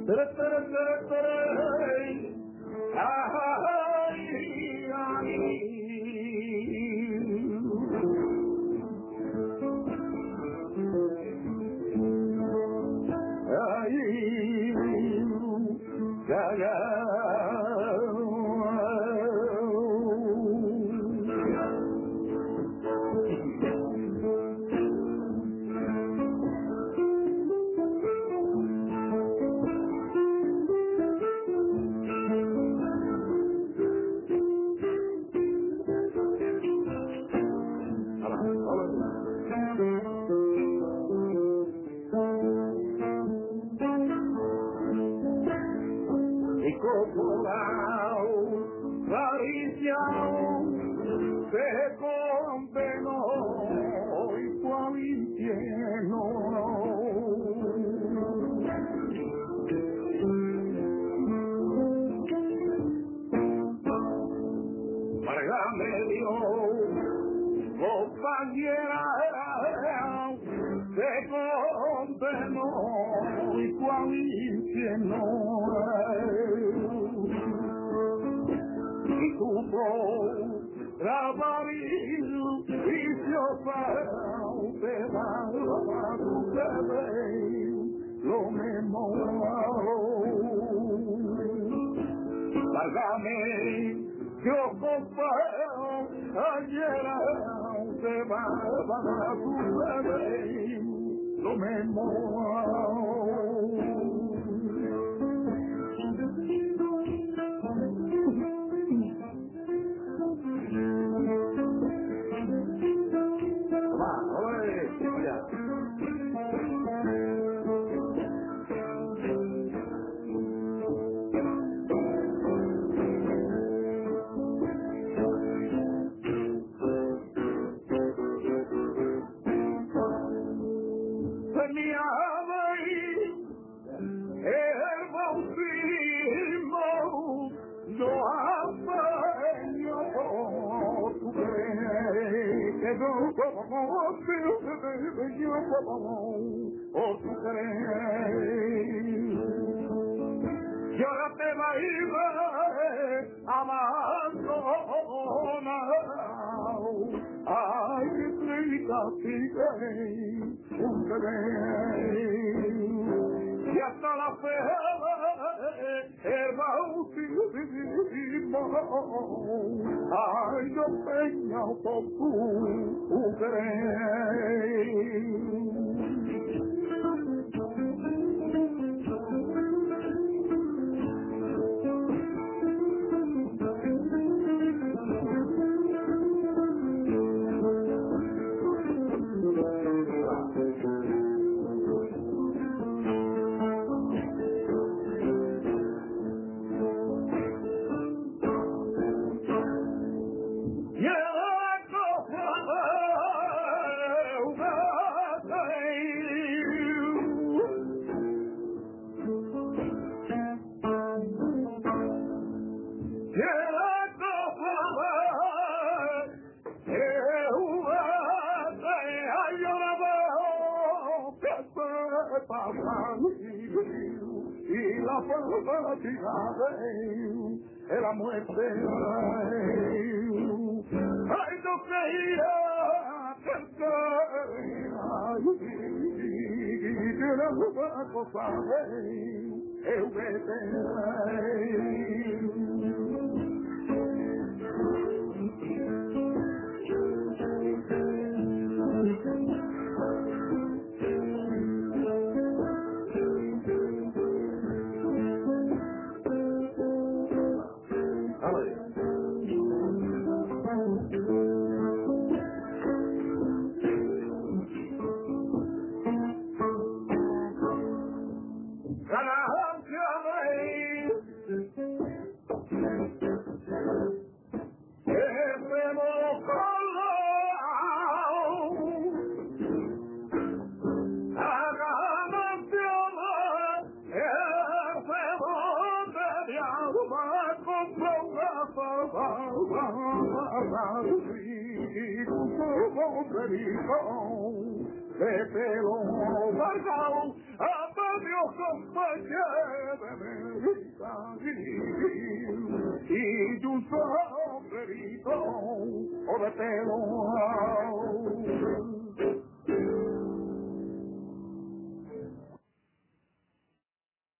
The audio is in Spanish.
se condenó y fue al infierno. Válgame Dios, compañera, se condenó y fue al infierno. Y tuvo Rabaril vicioso de la lo mismo. Válgame, yo comparo ayer de bárbara tu bebé, lo mismo. Tenía el bautismo, no apañó tu crees que no o tu crees. Y ahora te va a ir abandonado. Ay, que sigue un bebé. Y hasta la fe el bautismo. Ay, yo peña por tu crees. Y la felicidad de la muerte. Ay, no creía que era una cosa de pelo largado, adiós compañero de mi vida, y un sombrerito de pelo